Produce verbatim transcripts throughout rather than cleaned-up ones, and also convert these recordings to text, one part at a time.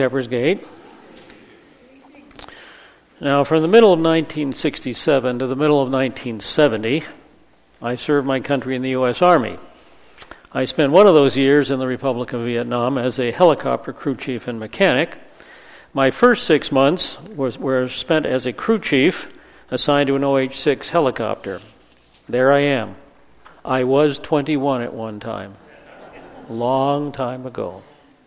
Shepherd's Gate. Now, from the middle of nineteen sixty-seven to the middle of nineteen seventy, I served my country in the U S Army. I spent one of those years in the Republic of Vietnam as a helicopter crew chief and mechanic. My first six months was, were spent as a crew chief assigned to an O H six helicopter. There I am. I was twenty-one at one time. A long time ago.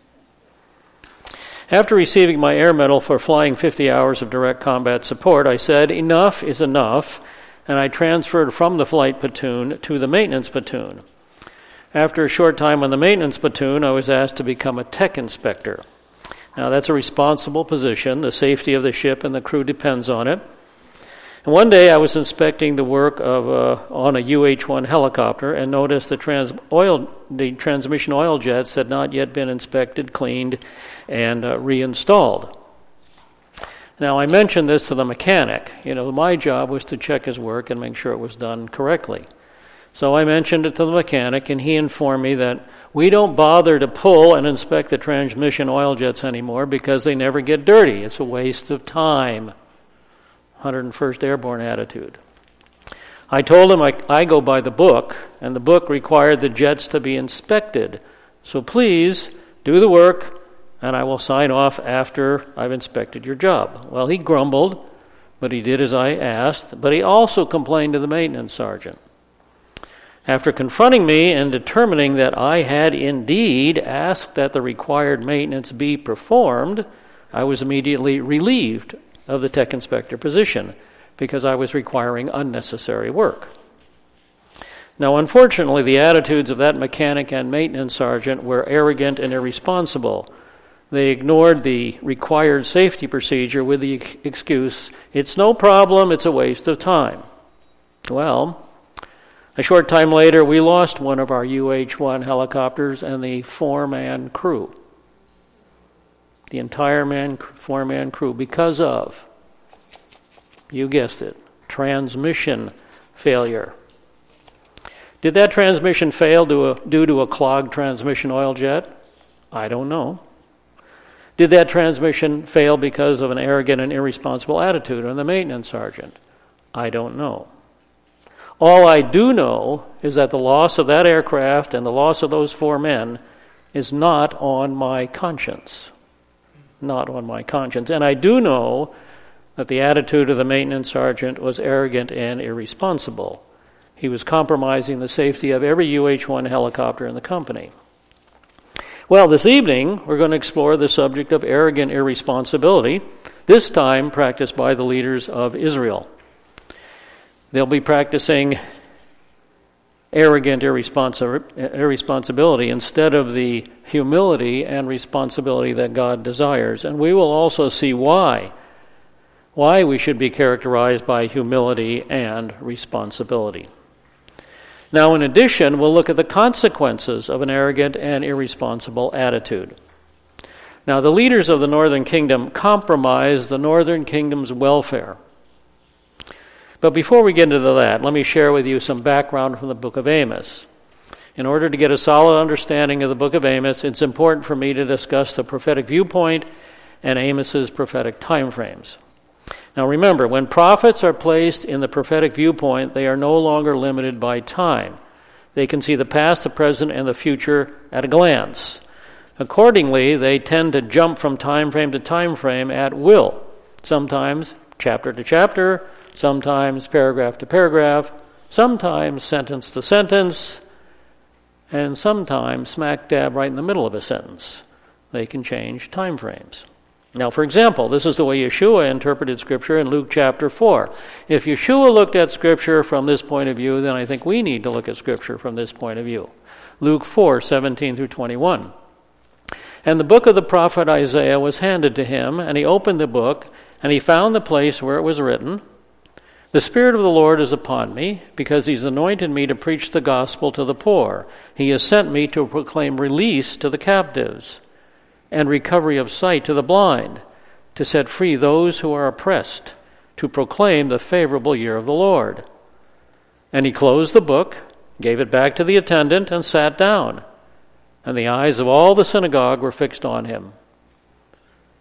After receiving my Air Medal for flying fifty hours of direct combat support, I said, enough is enough, and I transferred from the flight platoon to the maintenance platoon. After a short time on the maintenance platoon, I was asked to become a tech inspector. Now, that's a responsible position. The safety of the ship and the crew depends on it. And one day I was inspecting the work of uh, on a U H one helicopter and noticed the trans oil, the transmission oil jets had not yet been inspected, cleaned, and uh, reinstalled. Now, I mentioned this to the mechanic. You know, my job was to check his work and make sure it was done correctly. So I mentioned it to the mechanic, and he informed me that we don't bother to pull and inspect the transmission oil jets anymore because they never get dirty. It's a waste of time. one hundred first Airborne attitude. I told him I, I go by the book, and the book required the jets to be inspected. So please do the work, and I will sign off after I've inspected your job. Well, he grumbled, but he did as I asked, but he also complained to the maintenance sergeant. After confronting me and determining that I had indeed asked that the required maintenance be performed, I was immediately relieved of the tech inspector position because I was requiring unnecessary work. Now, unfortunately, the attitudes of that mechanic and maintenance sergeant were arrogant and irresponsible. They ignored the required safety procedure with the excuse, it's no problem, it's a waste of time. Well, a short time later, we lost one of our U H one helicopters and the four-man crew. The entire man, four-man crew because of, you guessed it, transmission failure. Did that transmission fail due, a, due to a clogged transmission oil jet? I don't know. Did that transmission fail because of an arrogant and irresponsible attitude on the maintenance sergeant? I don't know. All I do know is that the loss of that aircraft and the loss of those four men is not on my conscience. Not on my conscience. And I do know that the attitude of the maintenance sergeant was arrogant and irresponsible. He was compromising the safety of every U H one helicopter in the company. Well, this evening, we're going to explore the subject of arrogant irresponsibility, this time practiced by the leaders of Israel. They'll be practicing arrogant irresponsi- irresponsibility instead of the humility and responsibility that God desires. And we will also see why, why we should be characterized by humility and responsibility. Now, in addition, we'll look at the consequences of an arrogant and irresponsible attitude. Now, the leaders of the Northern Kingdom compromised the Northern Kingdom's welfare. But before we get into that, let me share with you some background from the book of Amos. In order to get a solid understanding of the book of Amos, it's important for me to discuss the prophetic viewpoint and Amos's prophetic timeframes. Now remember, when prophets are placed in the prophetic viewpoint, they are no longer limited by time. They can see the past, the present, and the future at a glance. Accordingly, they tend to jump from time frame to time frame at will, sometimes chapter to chapter, sometimes paragraph to paragraph, sometimes sentence to sentence, and sometimes smack dab right in the middle of a sentence. They can change time frames. Now, for example, this is the way Yeshua interpreted Scripture in Luke chapter four. If Yeshua looked at Scripture from this point of view, then I think we need to look at Scripture from this point of view. Luke four, seventeen through twenty-one. And the book of the prophet Isaiah was handed to him, and he opened the book, and he found the place where it was written, The Spirit of the Lord is upon me, because he's anointed me to preach the gospel to the poor. He has sent me to proclaim release to the captives, and recovery of sight to the blind, to set free those who are oppressed, to proclaim the favorable year of the Lord. And he closed the book, gave it back to the attendant, and sat down. And the eyes of all the synagogue were fixed on him.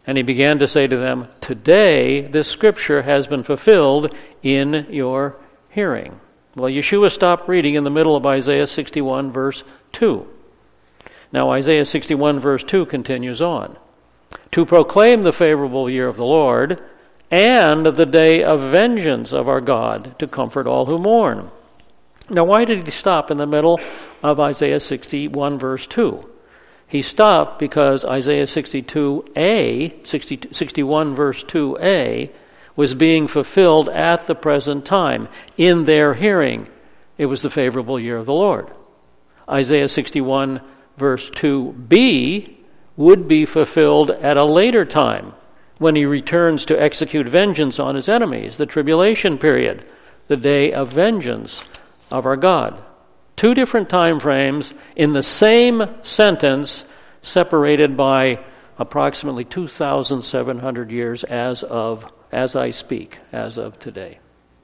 And he began to say to them, today this scripture has been fulfilled in your hearing. Well, Yeshua stopped reading in the middle of Isaiah sixty-one, verse two. Now, Isaiah sixty-one, verse two continues on. To proclaim the favorable year of the Lord and the day of vengeance of our God, to comfort all who mourn. Now, why did he stop in the middle of Isaiah sixty-one, verse two? He stopped because Isaiah sixty-two a, sixty, sixty-one, verse two a, was being fulfilled at the present time. In their hearing, it was the favorable year of the Lord. Isaiah sixty-one, verse two b, would be fulfilled at a later time, when he returns to execute vengeance on his enemies, the tribulation period, the day of vengeance of our God. Two different time frames in the same sentence, separated by approximately two thousand seven hundred years as of as I speak, as of today.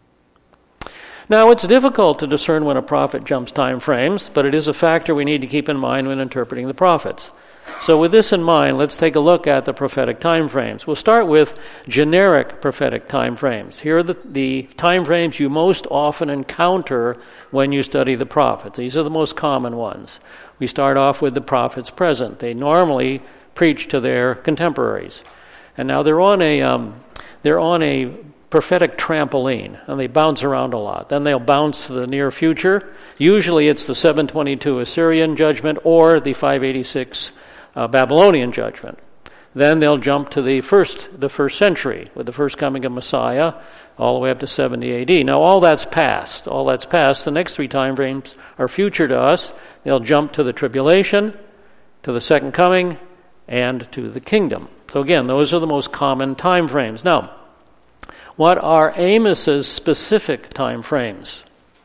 Now, it's difficult to discern when a prophet jumps time frames, but it is a factor we need to keep in mind when interpreting the prophets. So with this in mind, let's take a look at the prophetic time frames. We'll start with generic prophetic time frames. Here are the, the time frames you most often encounter when you study the prophets. These are the most common ones. We start off with the prophets present. They normally preach to their contemporaries. And now they're on a um, they're on a prophetic trampoline, and they bounce around a lot. Then they'll bounce to the near future. Usually it's the seven twenty-two Assyrian judgment or the five eighty-six Uh, Babylonian judgment. Then they'll jump to the first the first century with the first coming of Messiah, all the way up to seventy A D. Now all that's past. All that's past. The next three time frames are future to us. They'll jump to the tribulation, to the second coming, and to the kingdom. So again, those are the most common time frames. Now, what are Amos's specific time frames?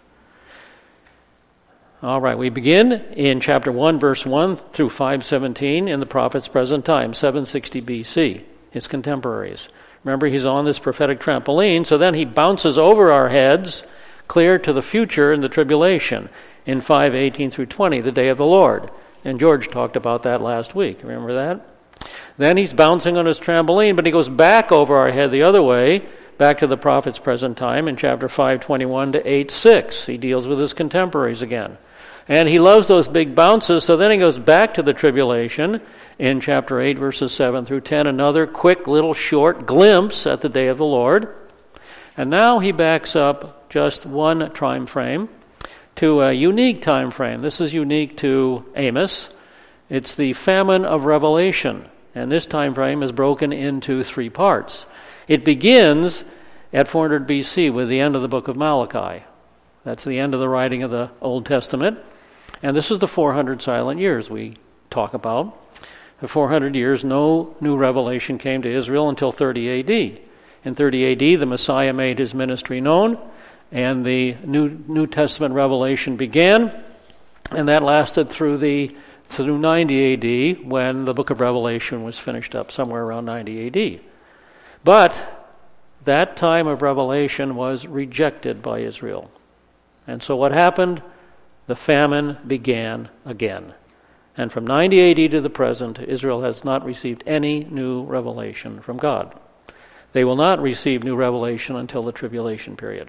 All right, we begin in chapter one, verse one through five seventeen in the prophet's present time, seven sixty B C, his contemporaries. Remember, he's on this prophetic trampoline, so then he bounces over our heads, clear to the future in the tribulation, in five eighteen through twenty, the day of the Lord. And George talked about that last week. Remember that? Then he's bouncing on his trampoline, but he goes back over our head the other way, back to the prophet's present time in chapter five twenty-one to eight six. He deals with his contemporaries again. And he loves those big bounces, so then he goes back to the tribulation in chapter eight, verses seven through ten, another quick little short glimpse at the day of the Lord. And now he backs up just one time frame to a unique time frame. This is unique to Amos. It's the famine of Revelation, and this time frame is broken into three parts. It begins at four hundred B C with the end of the book of Malachi. That's the end of the writing of the Old Testament. And this is the four hundred silent years we talk about. For four hundred years, no new revelation came to Israel until thirty A D. In thirty A D, the Messiah made his ministry known, and the New New Testament revelation began, and that lasted through the through ninety A D, when the book of Revelation was finished up, somewhere around ninety A D. But that time of revelation was rejected by Israel. And so what happened? The famine began again. And from ninety A D to the present, Israel has not received any new revelation from God. They will not receive new revelation until the tribulation period.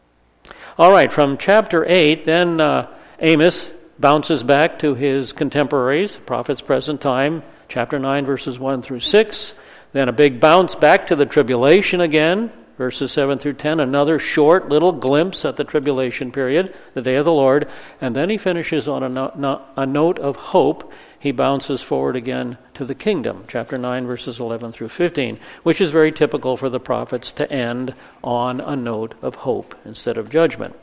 All right, from chapter eight, then uh, Amos bounces back to his contemporaries, prophet's present time, chapter nine, verses one through six. Then a big bounce back to the tribulation again, verses seven through ten, another short little glimpse at the tribulation period, the day of the Lord, and then he finishes on a, no, a note of hope. He bounces forward again to the kingdom, chapter nine, verses eleven through fifteen, which is very typical for the prophets to end on a note of hope instead of judgment.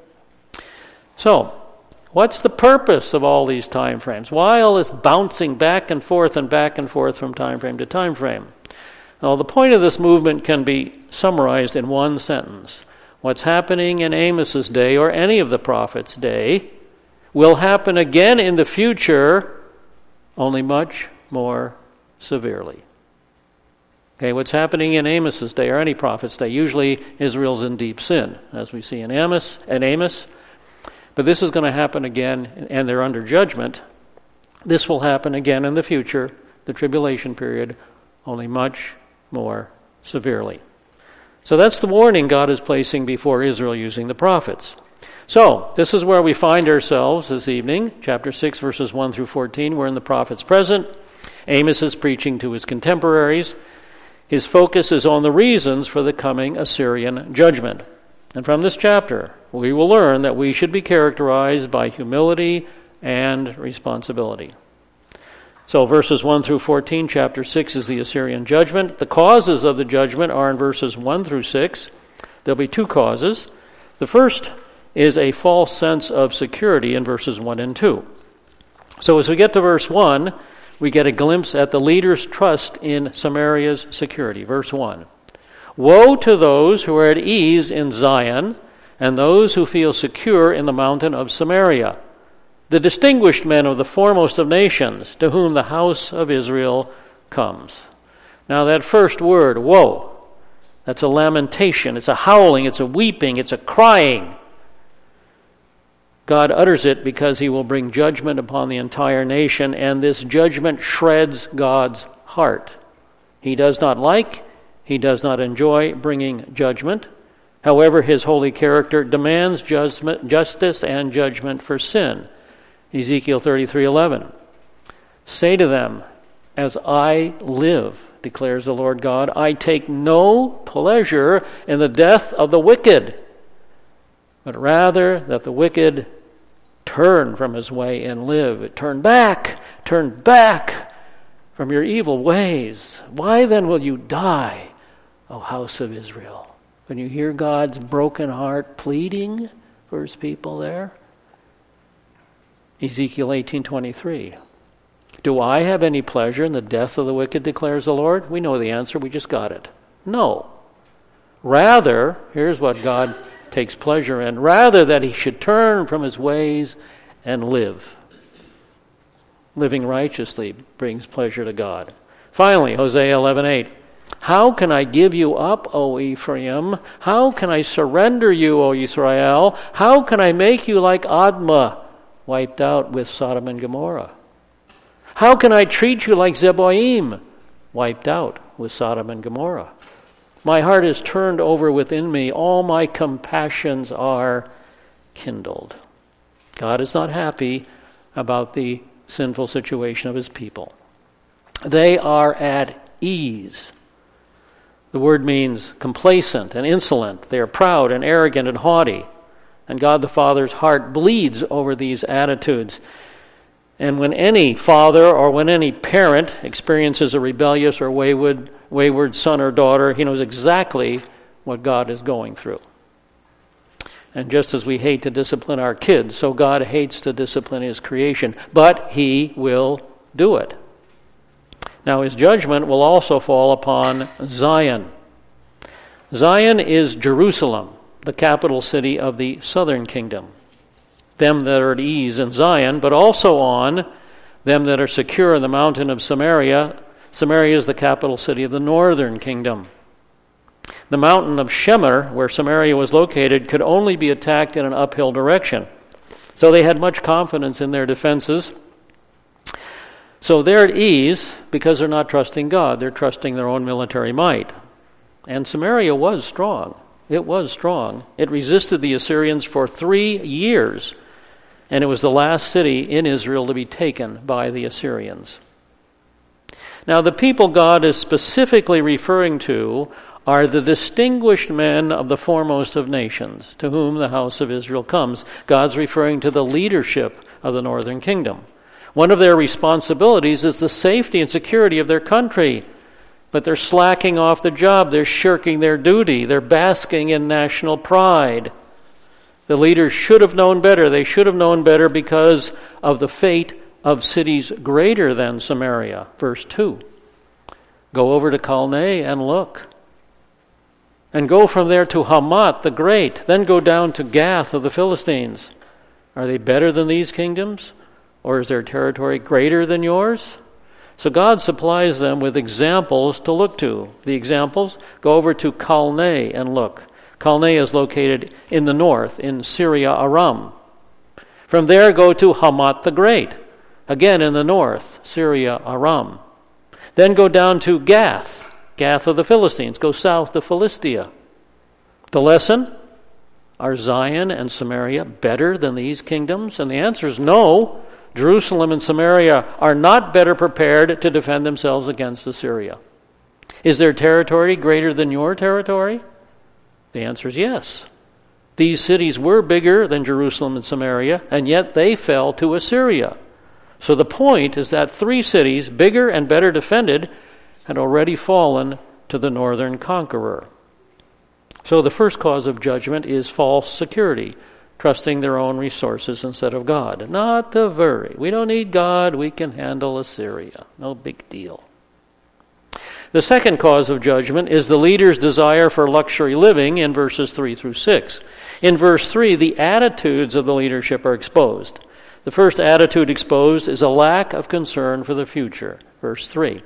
So, what's the purpose of all these time frames? Why all this bouncing back and forth and back and forth from time frame to time frame? Well, the point of this movement can be summarized in one sentence. What's happening in Amos's day, or any of the prophets' day, will happen again in the future, only much more severely. Okay, what's happening in Amos's day, or any prophet's day, usually Israel's in deep sin, as we see in Amos, and Amos. But this is going to happen again, and they're under judgment. This will happen again in the future, the tribulation period, only much more severely. So that's the warning God is placing before Israel using the prophets. So, this is where we find ourselves this evening, chapter six, verses one through fourteen. We're in the prophet's present. Amos is preaching to his contemporaries. His focus is on the reasons for the coming Assyrian judgment. And from this chapter, we will learn that we should be characterized by humility and responsibility. So verses one through fourteen, chapter six is the Assyrian judgment. The causes of the judgment are in verses one through six. There'll be two causes. The first is a false sense of security in verses one and two. So as we get to verse one, we get a glimpse at the leader's trust in Samaria's security. Verse one. Woe to those who are at ease in Zion, and those who feel secure in the mountain of Samaria, the distinguished men of the foremost of nations, to whom the house of Israel comes. Now that first word, woe, that's a lamentation, it's a howling, it's a weeping, it's a crying. God utters it because he will bring judgment upon the entire nation, and this judgment shreds God's heart. He does not like, he does not enjoy bringing judgment. However, his holy character demands judgment, justice and judgment for sin. Ezekiel thirty-three eleven. Say to them, as I live, declares the Lord God, I take no pleasure in the death of the wicked, but rather that the wicked turn from his way and live. Turn back, turn back from your evil ways. Why then will you die, O house of Israel? When you hear God's broken heart pleading for his people there, Ezekiel eighteen twenty-three. Do I have any pleasure in the death of the wicked, declares the Lord? We know the answer, we just got it. No. Rather, here's what God takes pleasure in, rather that he should turn from his ways and live. Living righteously brings pleasure to God. Finally, Hosea eleven eight. How can I give you up, O Ephraim? How can I surrender you, O Israel? How can I make you like Admah, wiped out with Sodom and Gomorrah? How can I treat you like Zeboim, wiped out with Sodom and Gomorrah? My heart is turned over within me. All my compassions are kindled. God is not happy about the sinful situation of his people. They are at ease. The word means complacent and insolent. They are proud and arrogant and haughty. And God the Father's heart bleeds over these attitudes. And when any father or when any parent experiences a rebellious or wayward, wayward son or daughter, he knows exactly what God is going through. And just as we hate to discipline our kids, so God hates to discipline his creation. But he will do it. Now his judgment will also fall upon Zion. Zion is Jerusalem, the capital city of the southern kingdom. Them that are at ease in Zion, but also on them that are secure in the mountain of Samaria. Samaria is the capital city of the northern kingdom. The mountain of Shemer, where Samaria was located, could only be attacked in an uphill direction. So they had much confidence in their defenses. So they're at ease because they're not trusting God. They're trusting their own military might. And Samaria was strong. It was strong. It resisted the Assyrians for three years. And it was the last city in Israel to be taken by the Assyrians. Now, the people God is specifically referring to are the distinguished men of the foremost of nations, to whom the house of Israel comes. God's referring to the leadership of the northern kingdom. One of their responsibilities is the safety and security of their country. But they're slacking off the job. They're shirking their duty. They're basking in national pride. The leaders should have known better. They should have known better because of the fate of cities greater than Samaria. Verse two. Go over to Calneh and look. And go from there to Hamath the Great. Then go down to Gath of the Philistines. Are they better than these kingdoms? Or is their territory greater than yours? So God supplies them with examples to look to. The examples, go over to Calneh and look. Calneh is located in the north, in Syria, Aram. From there, go to Hamath the Great, again in the north, Syria, Aram. Then go down to Gath. Gath of the Philistines. Go south to Philistia. The lesson? Are Zion and Samaria better than these kingdoms? And the answer is no. Jerusalem and Samaria are not better prepared to defend themselves against Assyria. Is their territory greater than your territory? The answer is yes. These cities were bigger than Jerusalem and Samaria, and yet they fell to Assyria. So the point is that three cities, bigger and better defended, had already fallen to the northern conqueror. So the first cause of judgment is false security, trusting their own resources instead of God. Not to worry. We don't need God. We can handle Assyria. No big deal. The second cause of judgment is the leader's desire for luxury living in verses three through six. In verse three, the attitudes of the leadership are exposed. The first attitude exposed is a lack of concern for the future. Verse three.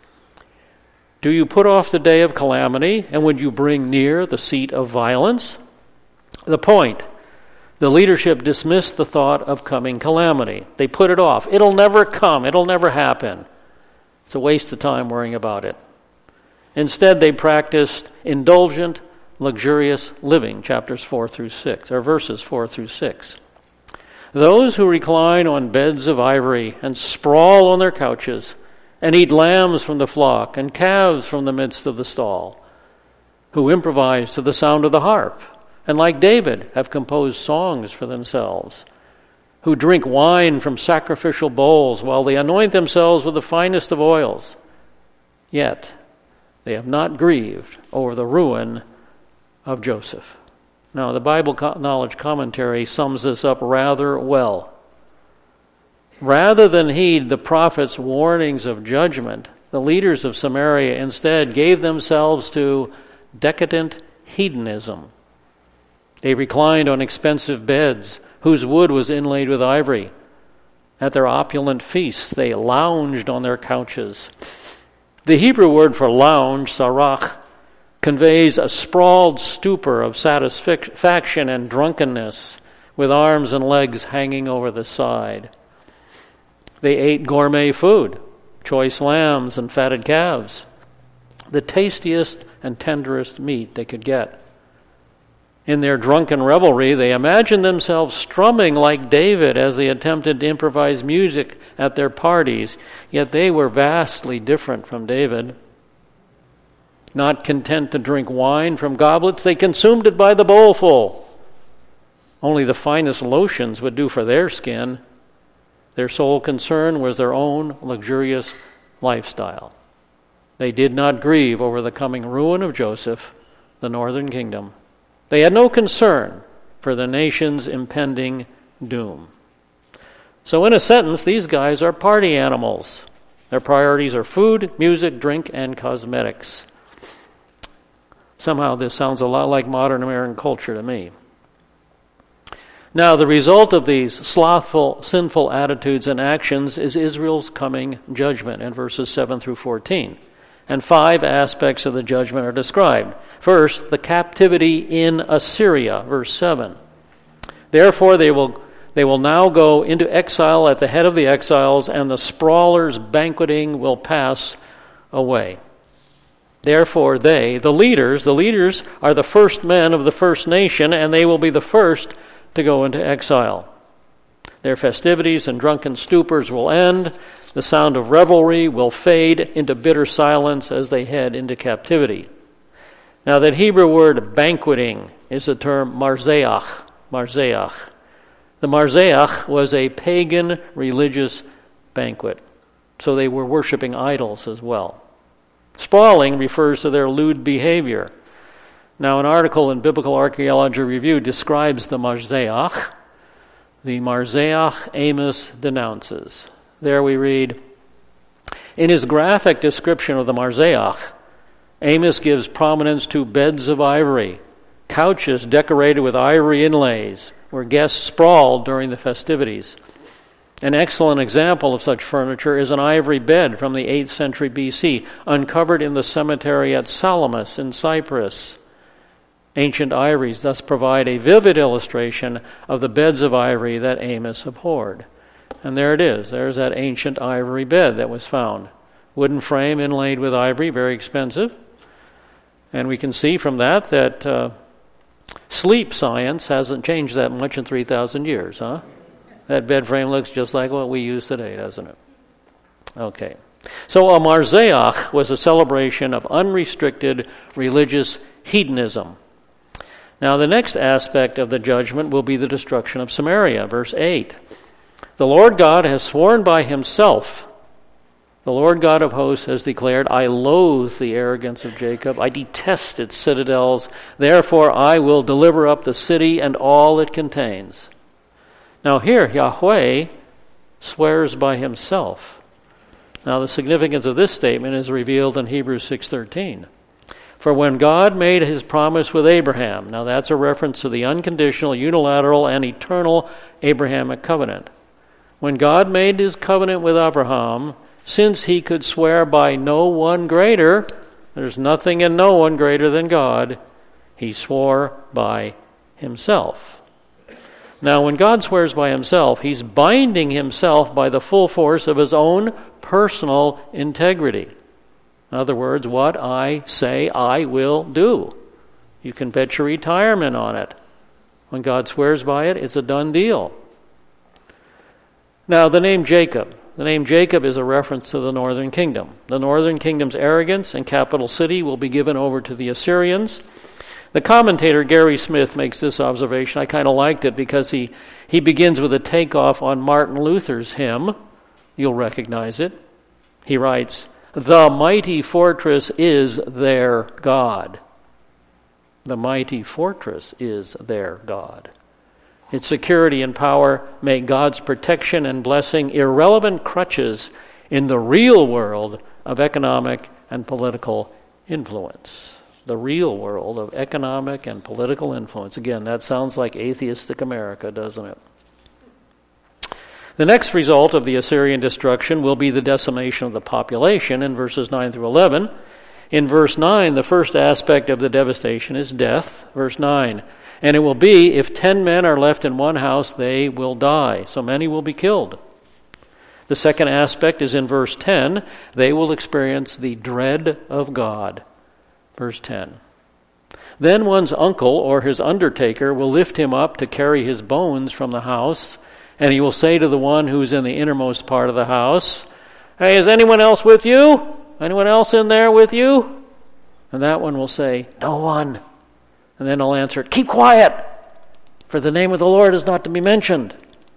Do you put off the day of calamity, and would you bring near the seat of violence? The point, the leadership dismissed the thought of coming calamity. They put it off. It'll never come. It'll never happen. It's a waste of time worrying about it. Instead, they practiced indulgent, luxurious living, chapters four through six, or verses four through six. Those who recline on beds of ivory and sprawl on their couches and eat lambs from the flock and calves from the midst of the stall, who improvise to the sound of the harp, and like David have composed songs for themselves, who drink wine from sacrificial bowls while they anoint themselves with the finest of oils. Yet they have not grieved over the ruin of Joseph. Now, the Bible Knowledge Commentary sums this up rather well. Rather than heed the prophet's warnings of judgment, the leaders of Samaria instead gave themselves to decadent hedonism. They reclined on expensive beds whose wood was inlaid with ivory. At their opulent feasts, they lounged on their couches. The Hebrew word for lounge, sarach, conveys a sprawled stupor of satisfaction and drunkenness, with arms and legs hanging over the side. They ate gourmet food, choice lambs and fatted calves, the tastiest and tenderest meat they could get. In their drunken revelry, they imagined themselves strumming like David as they attempted to improvise music at their parties, yet they were vastly different from David. Not content to drink wine from goblets, they consumed it by the bowlful. Only the finest lotions would do for their skin. Their sole concern was their own luxurious lifestyle. They did not grieve over the coming ruin of Joseph, the northern kingdom. They had no concern for the nation's impending doom. So in a sentence, these guys are party animals. Their priorities are food, music, drink, and cosmetics. Somehow this sounds a lot like modern American culture to me. Now, the result of these slothful, sinful attitudes and actions is Israel's coming judgment in verses seven through fourteen. And five aspects of the judgment are described. First, the captivity in Assyria, verse seven. Therefore they will they will now go into exile at the head of the exiles, and the sprawlers banqueting will pass away. Therefore they, the leaders, the leaders are the first men of the first nation, and they will be the first to go into exile. Their festivities and drunken stupors will end. The sound of revelry will fade into bitter silence as they head into captivity. Now that Hebrew word banqueting is the term marzeach. Marzeach. The marzeach was a pagan religious banquet. So they were worshiping idols as well. Sprawling refers to their lewd behavior. Now, an article in Biblical Archaeology Review describes the marzeach. The marzeach Amos denounces. There we read, in his graphic description of the marzeach, Amos gives prominence to beds of ivory, couches decorated with ivory inlays, where guests sprawled during the festivities. An excellent example of such furniture is an ivory bed from the eighth century B C, uncovered in the cemetery at Salamis in Cyprus. Ancient ivories thus provide a vivid illustration of the beds of ivory that Amos abhorred. And there it is. There's that ancient ivory bed that was found wooden frame inlaid with ivory, very expensive. And we can see from that that uh, sleep science hasn't changed that much in three thousand years, huh? That bed frame looks just like what we use today, doesn't it? Okay. So a Marzeach was a celebration of unrestricted religious hedonism. Now the next aspect of the judgment will be the destruction of Samaria, verse eight. The Lord God has sworn by himself, the Lord God of hosts has declared, I loathe the arrogance of Jacob, I detest its citadels, therefore I will deliver up the city and all it contains. Now here, Yahweh swears by himself. Now the significance of this statement is revealed in Hebrews six thirteen. For when God made his promise with Abraham, now that's a reference to the unconditional, unilateral, and eternal Abrahamic covenant. When God made his covenant with Abraham, since he could swear by no one greater, there's nothing and no one greater than God, he swore by himself. Now, when God swears by himself, he's binding himself by the full force of his own personal integrity. In other words, what I say I will do. You can bet your retirement on it. When God swears by it, it's a done deal. Now, the name Jacob. The name Jacob is a reference to the northern kingdom. The northern kingdom's arrogance and capital city will be given over to the Assyrians. The commentator Gary Smith makes this observation. I kind of liked it because he, he begins with a takeoff on Martin Luther's hymn. You'll recognize it. He writes, the mighty fortress is their God. The mighty fortress is their God. Its security and power make God's protection and blessing irrelevant crutches in the real world of economic and political influence. The real world of economic and political influence. Again, that sounds like atheistic America, doesn't it? The next result of the Assyrian destruction will be the decimation of the population in verses nine through eleven. In verse nine, the first aspect of the devastation is death. Verse nine, and it will be, if ten men are left in one house, they will die. So many will be killed. The second aspect is in verse ten. They will experience the dread of God. Verse ten. Then one's uncle or his undertaker will lift him up to carry his bones from the house, and he will say to the one who's in the innermost part of the house, hey, is anyone else with you? Anyone else in there with you? And that one will say, no one. And then he'll answer, keep quiet, for the name of the Lord is not to be mentioned.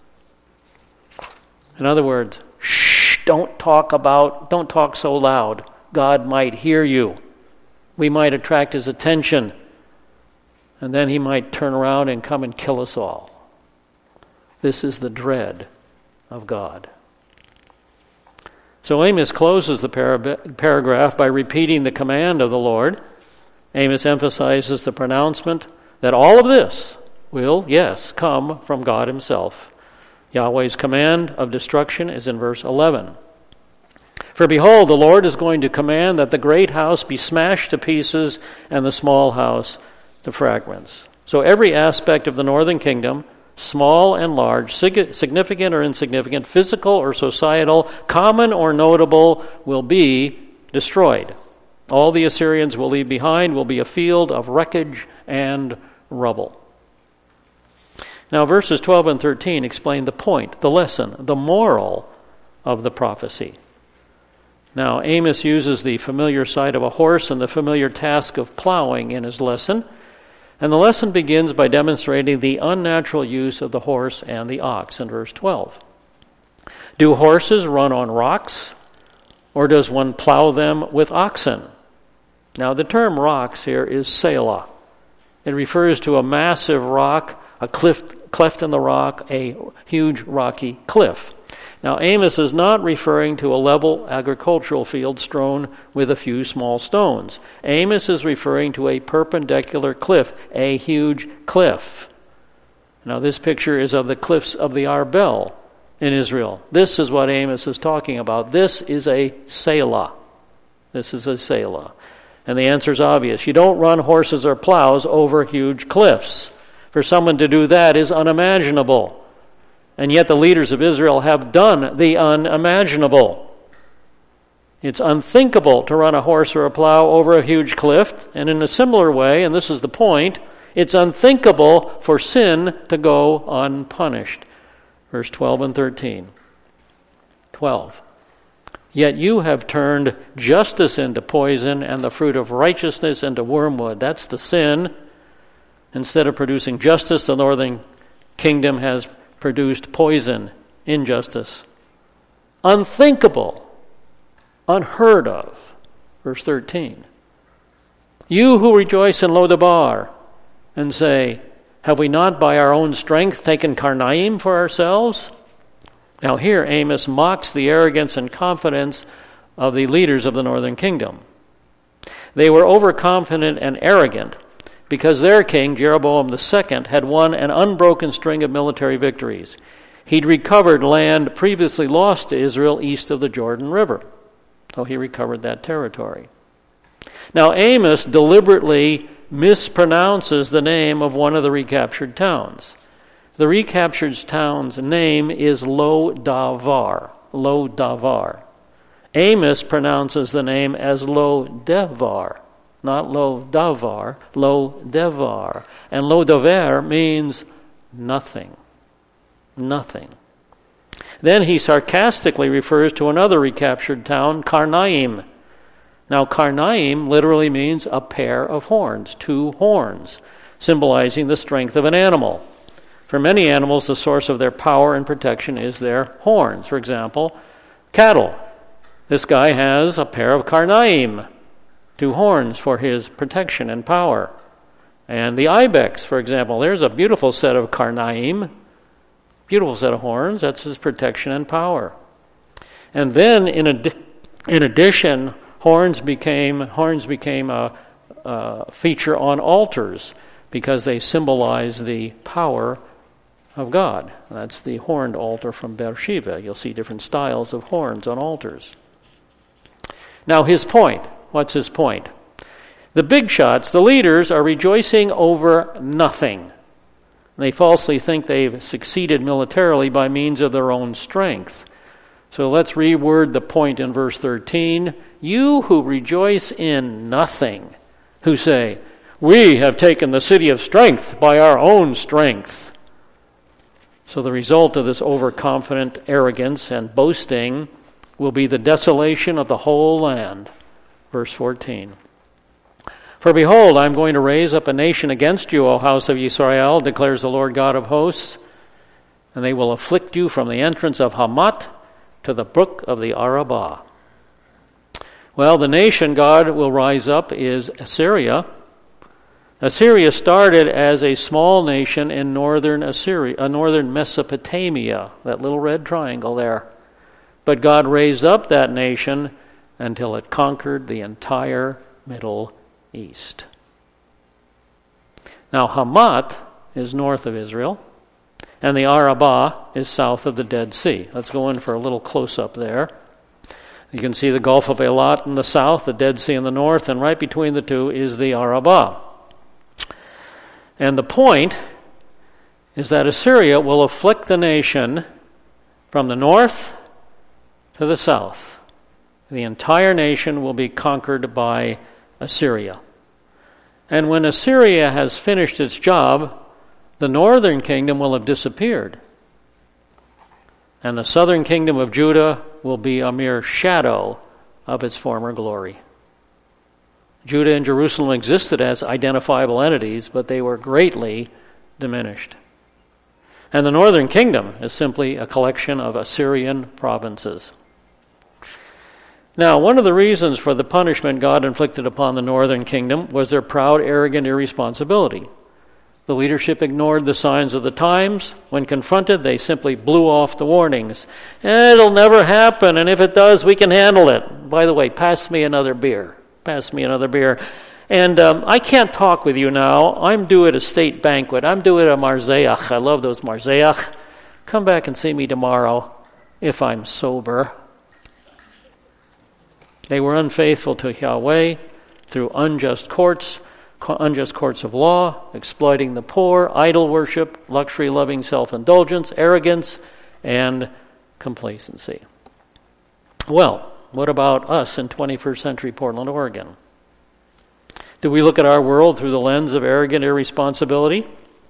In other words, shh, don't talk about, don't talk so loud. God might hear you. We might attract his attention. And then he might turn around and come and kill us all. This is the dread of God. So Amos closes the para- paragraph by repeating the command of the Lord. Amos emphasizes the pronouncement that all of this will, yes, come from God himself. Yahweh's command of destruction is in verse eleven. For behold, the Lord is going to command that the great house be smashed to pieces and the small house to fragments. So every aspect of the northern kingdom, small and large, significant or insignificant, physical or societal, common or notable, will be destroyed. All the Assyrians will leave behind will be a field of wreckage and rubble. Now verses twelve and thirteen explain the point, the lesson, the moral of the prophecy. Now Amos uses the familiar sight of a horse and the familiar task of plowing in his lesson. And the lesson begins by demonstrating the unnatural use of the horse and the ox in verse twelve. Do horses run on rocks, or does one plow them with oxen? Now the term rocks here is Selah. It refers to a massive rock, a cliff, cleft in the rock, a huge rocky cliff. Now Amos is not referring to a level agricultural field strewn with a few small stones. Amos is referring to a perpendicular cliff, a huge cliff. Now this picture is of the cliffs of the Arbel in Israel. This is what Amos is talking about. This is a Selah. This is a Selah. And the answer is obvious. You don't run horses or plows over huge cliffs. For someone to do that is unimaginable. And yet the leaders of Israel have done the unimaginable. It's unthinkable to run a horse or a plow over a huge cliff, and in a similar way, and this is the point, it's unthinkable for sin to go unpunished. Verse twelve and thirteen. twelve. Yet you have turned justice into poison and the fruit of righteousness into wormwood. That's the sin. Instead of producing justice, the northern kingdom has produced poison, injustice. Unthinkable. Unheard of. Verse thirteen. You who rejoice in Lodabar and say, have we not by our own strength taken Karnaim for ourselves? Now here Amos mocks the arrogance and confidence of the leaders of the northern kingdom. They were overconfident and arrogant because their king, Jeroboam the Second, had won an unbroken string of military victories. He'd recovered land previously lost to Israel east of the Jordan River. So he recovered that territory. Now Amos deliberately mispronounces the name of one of the recaptured towns. The recaptured town's name is Lo-Davar. Lo-Davar. Amos pronounces the name as Lo-Devar, not Lo-Davar, Lo-Devar. And Lo-Davar means nothing. Nothing. Then he sarcastically refers to another recaptured town, Karnaim. Now, Karnaim literally means a pair of horns, two horns, symbolizing the strength of an animal. For many animals, the source of their power and protection is their horns. For example, cattle. This guy has a pair of Karnaim, two horns for his protection and power. And the ibex, for example, there's a beautiful set of Karnaim, beautiful set of horns. That's his protection and power. And then, in, ad- in addition, horns became horns became a, a feature on altars because they symbolize the power of God. That's the horned altar from Beersheba. You'll see different styles of horns on altars. Now, his point. What's his point? The big shots, the leaders, are rejoicing over nothing. They falsely think they've succeeded militarily by means of their own strength. So let's reword the point in verse thirteen. You who rejoice in nothing, who say, we have taken the city of strength by our own strength. So the result of this overconfident arrogance and boasting will be the desolation of the whole land. Verse fourteen. For behold, I am going to raise up a nation against you, O house of Israel, declares the Lord God of hosts, and they will afflict you from the entrance of Hamath to the brook of the Arabah. Well, the nation God will rise up is Assyria. Assyria started as a small nation in northern Assyria, uh, northern Mesopotamia, that little red triangle there. But God raised up that nation until it conquered the entire Middle East. Now, Hamath is north of Israel, and the Arabah is south of the Dead Sea. Let's go in for a little close-up there. You can see the Gulf of Eilat in the south, the Dead Sea in the north, and right between the two is the Arabah. And the point is that Assyria will afflict the nation from the north to the south. The entire nation will be conquered by Assyria. And when Assyria has finished its job, the northern kingdom will have disappeared. And the southern kingdom of Judah will be a mere shadow of its former glory. Judah and Jerusalem existed as identifiable entities, but they were greatly diminished. And the northern kingdom is simply a collection of Assyrian provinces. Now, one of the reasons for the punishment God inflicted upon the northern kingdom was their proud, arrogant irresponsibility. The leadership ignored the signs of the times. When confronted, they simply blew off the warnings. It'll never happen, and if it does, we can handle it. By the way, pass me another beer. Pass me another beer. And um, I can't talk with you now. I'm due at a state banquet. I'm due at a Marzeach. I love those Marzeach. Come back and see me tomorrow if I'm sober. They were unfaithful to Yahweh through unjust courts, unjust courts of law, exploiting the poor, idol worship, luxury-loving self-indulgence, arrogance, and complacency. Well, What about us in twenty-first century Portland, Oregon? Do we look at our world through the lens of arrogant irresponsibility?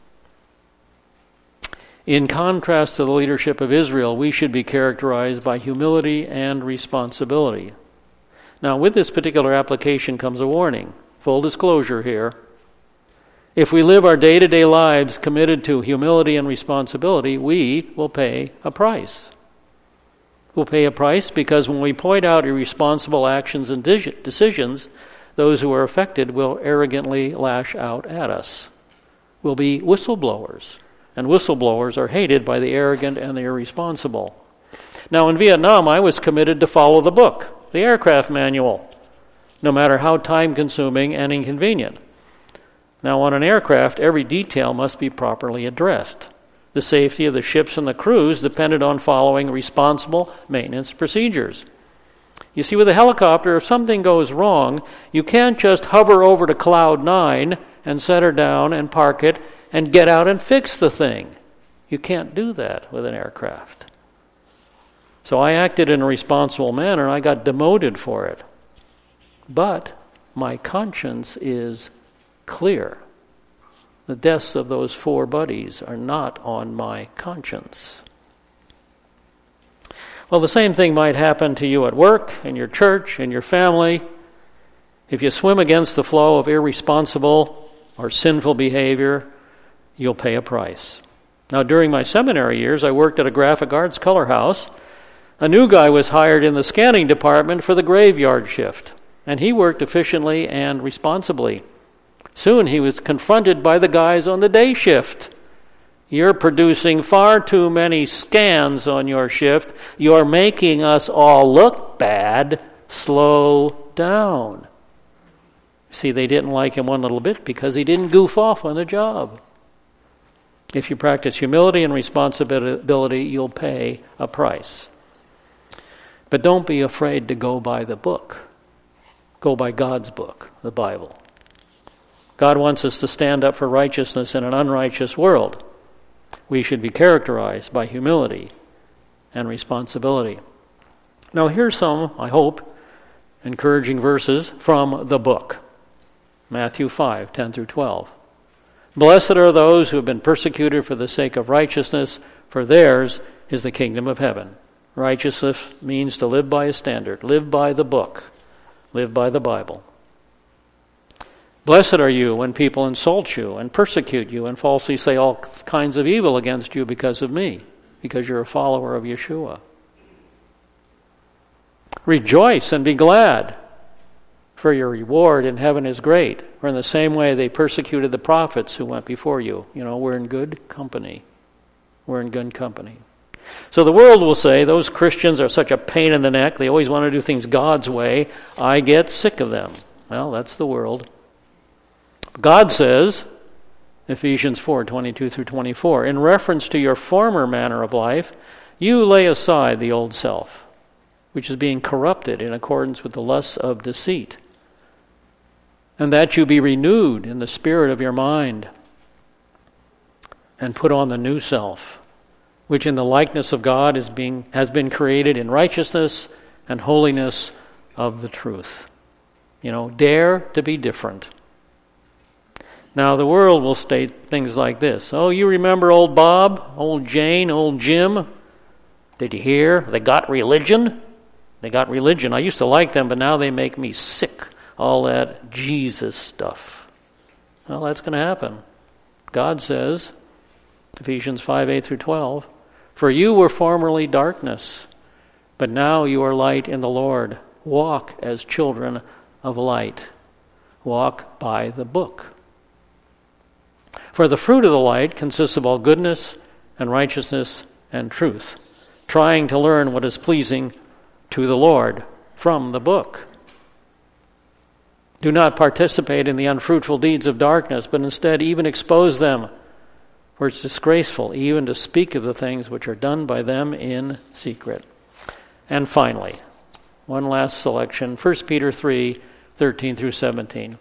In contrast to the leadership of Israel, we should be characterized by humility and responsibility. Now, with this particular application comes a warning. Full disclosure here. If we live our day-to-day lives committed to humility and responsibility, we will pay a price. We'll pay a price because when we point out irresponsible actions and decisions, those who are affected will arrogantly lash out at us. We'll be whistleblowers, and whistleblowers are hated by the arrogant and the irresponsible. Now, in Vietnam, I was committed to follow the book, the aircraft manual, no matter how time-consuming and inconvenient. Now, on an aircraft, every detail must be properly addressed. The safety of the ships and the crews depended on following responsible maintenance procedures. You see, with a helicopter, if something goes wrong, you can't just hover over to cloud nine and set her down and park it and get out and fix the thing. You can't do that with an aircraft. So I acted in a responsible manner, and I got demoted for it. But my conscience is clear. The deaths of those four buddies are not on my conscience. Well, the same thing might happen to you at work, in your church, in your family. If you swim against the flow of irresponsible or sinful behavior, you'll pay a price. Now, during my seminary years, I worked at a graphic arts color house. A new guy was hired in the scanning department for the graveyard shift, and he worked efficiently and responsibly. Soon he was confronted by the guys on the day shift. You're producing far too many scans on your shift. You're making us all look bad. Slow down. See, they didn't like him one little bit because he didn't goof off on the job. If you practice humility and responsibility, you'll pay a price. But don't be afraid to go by the book. Go by God's book, the Bible. God wants us to stand up for righteousness in an unrighteous world. We should be characterized by humility and responsibility. Now, here's some, I hope, encouraging verses from the book. Matthew five, ten through twelve. Blessed are those who have been persecuted for the sake of righteousness, for theirs is the kingdom of heaven. Righteousness means to live by a standard, live by the book, live by the Bible. Blessed are you when people insult you and persecute you and falsely say all kinds of evil against you because of me, because you're a follower of Yeshua. Rejoice and be glad, for your reward in heaven is great. For in the same way they persecuted the prophets who went before you. You know, we're in good company. We're in good company. So the world will say, those Christians are such a pain in the neck. They always want to do things God's way. I get sick of them. Well, that's the world. God says, Ephesians four, twenty-two through twenty-four, in reference to your former manner of life, you lay aside the old self, which is being corrupted in accordance with the lusts of deceit, and that you be renewed in the spirit of your mind, and put on the new self, which in the likeness of God is being has been created in righteousness and holiness of the truth. You know, dare to be different. Now, the world will state things like this. Oh, you remember old Bob, old Jane, old Jim? Did you hear? They got religion. They got religion. I used to like them, but now they make me sick. All that Jesus stuff. Well, that's going to happen. God says, Ephesians five, eight through twelve, for you were formerly darkness, but now you are light in the Lord. Walk as children of light. Walk by the book. For the fruit of the light consists of all goodness and righteousness and truth, trying to learn what is pleasing to the Lord from the book. Do not participate in the unfruitful deeds of darkness, but instead even expose them, for it's disgraceful even to speak of the things which are done by them in secret. And finally, one last selection, First Peter three, thirteen through seventeen.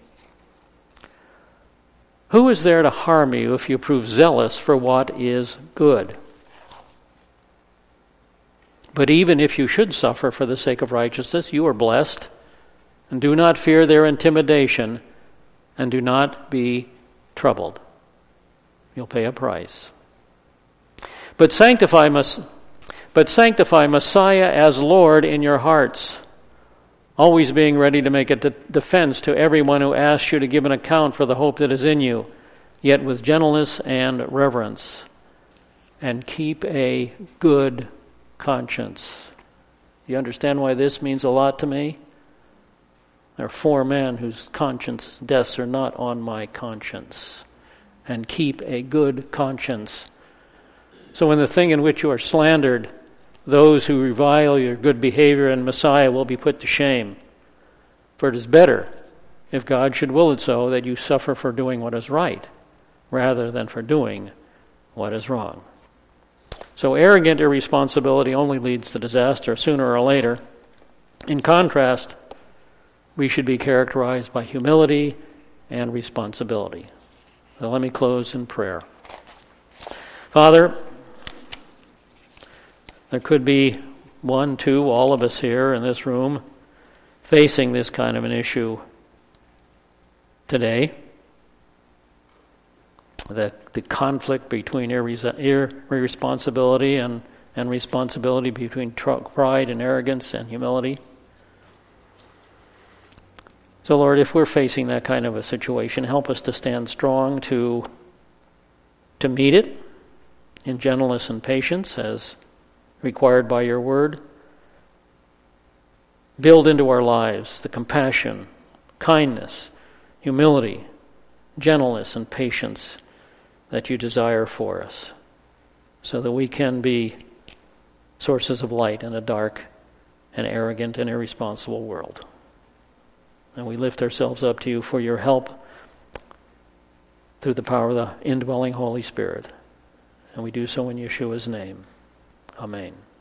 Who is there to harm you if you prove zealous for what is good? But even if you should suffer for the sake of righteousness, you are blessed. And do not fear their intimidation, and do not be troubled. You'll pay a price. But sanctify, but sanctify Messiah as Lord in your hearts, always being ready to make a de- defense to everyone who asks you to give an account for the hope that is in you, yet with gentleness and reverence. And keep a good conscience. You understand why this means a lot to me? There are four men whose conscience deaths are not on my conscience. And keep a good conscience. So in the thing in which you are slandered, those who revile your good behavior in Messiah will be put to shame. For it is better, if God should will it so, that you suffer for doing what is right, rather than for doing what is wrong. So arrogant irresponsibility only leads to disaster sooner or later. In contrast, we should be characterized by humility and responsibility. So let me close in prayer. Father, there could be one, two, all of us here in this room facing this kind of an issue today. The, the conflict between irre- irresponsibility and, and responsibility, between tr- pride and arrogance and humility. So Lord, if we're facing that kind of a situation, help us to stand strong to, to meet it in gentleness and patience as required by your word. Build into our lives the compassion, kindness, humility, gentleness, and patience that you desire for us, so that we can be sources of light in a dark and arrogant and irresponsible world. And we lift ourselves up to you for your help through the power of the indwelling Holy Spirit. And we do so in Yeshua's name. Amen.